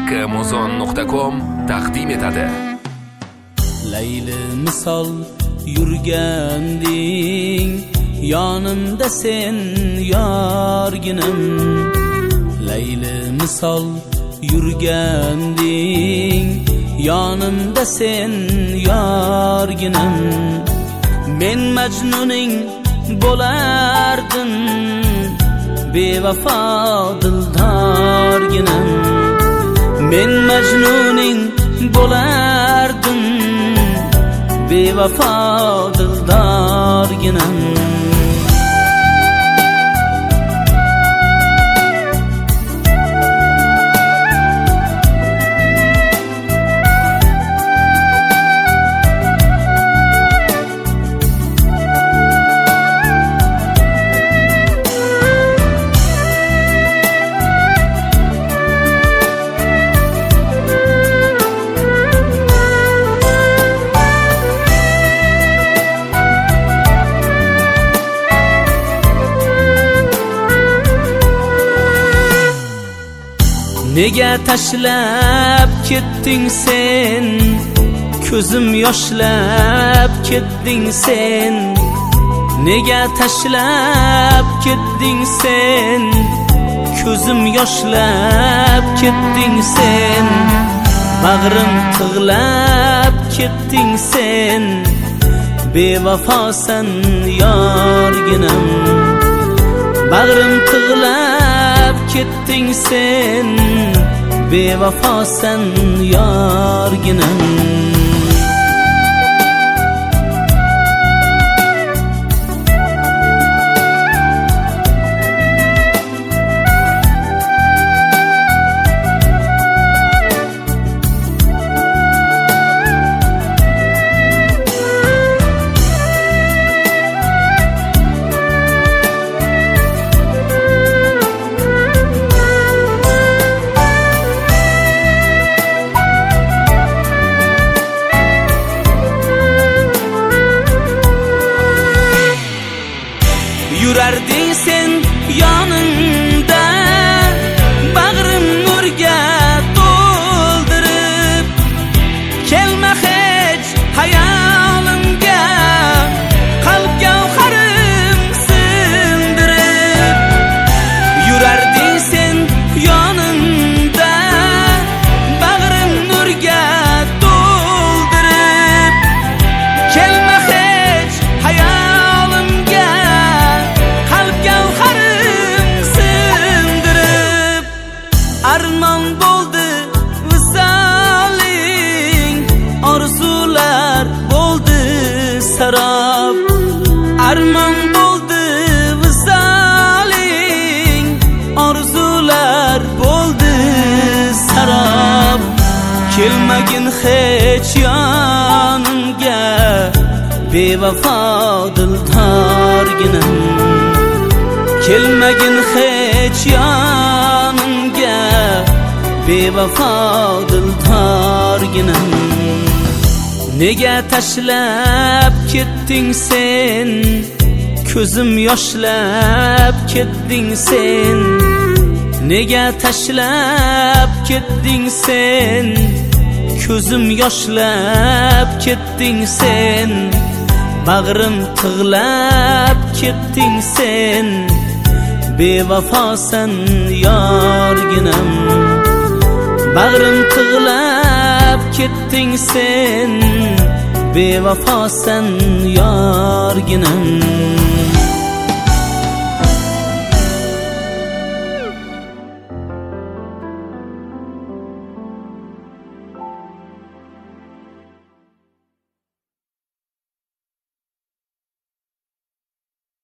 haqqimuzon.com taqdim etadi. Layli misol yurganding, yonimda sen yorginim. Layli misol yurganding, yonimda sen yorginim. Men majnuning bo'lardim, bevafo dildorginim. Men majnuning bo'lardim, bevafo dildorginim. Nega tashlab ketding sen, ko'zim yoshlab ketding sen. Nega tashlab ketding sen, ko'zim yoshlab ketding sen. Bag'rim tig'lab ketding sen, bevafosan yorginim. Bag'rim tig'lab ketding sen, bevafosan yorginim. Yurarding sen yonimda, bag'rim nurga to'ldirib. Kelma hech hayolimga, qalb gavharim sindirib. Yurarding sen yonimda, bag'rim nurga to'ldirib. Kelma hech hayolimga, armon bo'ldi visoling, orzular bo'ldi sarob. Armon bo'ldi visoling, orzular bo'ldi sarob. Kelmagin hech yonimga, bevafo dildorginim. Kelmagin hech yonimga, bevafo dildorginim. Nega tashlab ketding sen, ko'zim yoshlab ketding sen. Nega tashlab ketding sen, ko'zim yoshlab ketding sen. Bag'rim tig'lab ketding sen, bevafosan yorginim. Bag'rim tig'lab ketding sen, bevafosan yorginim.